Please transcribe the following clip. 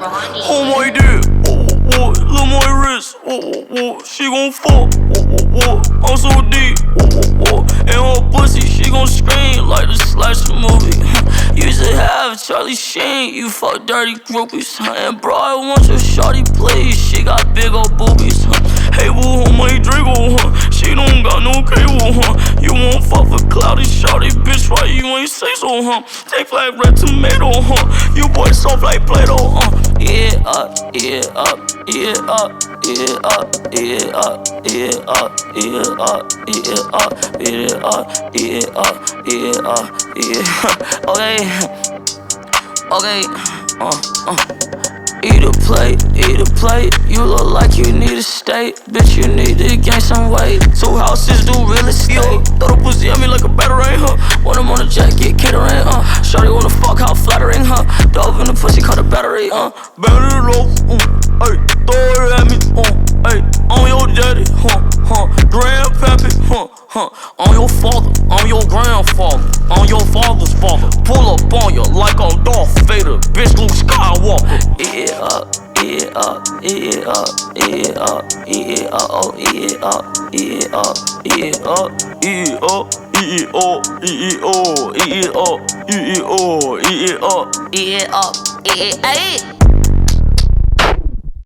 Oh my dick, look my wrist, she gon' fuck, I'm so deep, and her pussy, she gon' scream like the slasher movie. Used to have Charlie Sheen, you fuck dirty groupies, and bro, I want your shawty please, she got big old boobies, Hey boo, on my Drago, she don't got no cable, You won't fuck for cloudy shawty, bitch, why you ain't say so, Take like red tomato, You boy soft like Play-Doh, Yeah up, yeah up, yeah up, yeah up, yeah up, yeah up, yeah up, yeah up, yeah up, yeah up, yeah up, yeah. Okay, Eat a plate, you look like you need a steak. Bitch, you need to gain some weight. 2 houses do real estate. Throw the pussy at me like a battering, When I'm on a jet, get catering, Shawty wanna fuck, how flattering, Dove in the pussy, call the battery, Battery low, ay, throw it at me, ay, on your daddy, grandpappy, on your father, on your grandfather, on your father's father. Pull up on you like I'm Darth Vader, bitch, Luke Skywalker. Eat it up, eat it up, eat it up, eat it up, eat it up, oh, eat it up, eat it up, eat it up, eat it up, eat it up, eat it up, eat it up, eat it up, eat it up, eat it up, eat it up.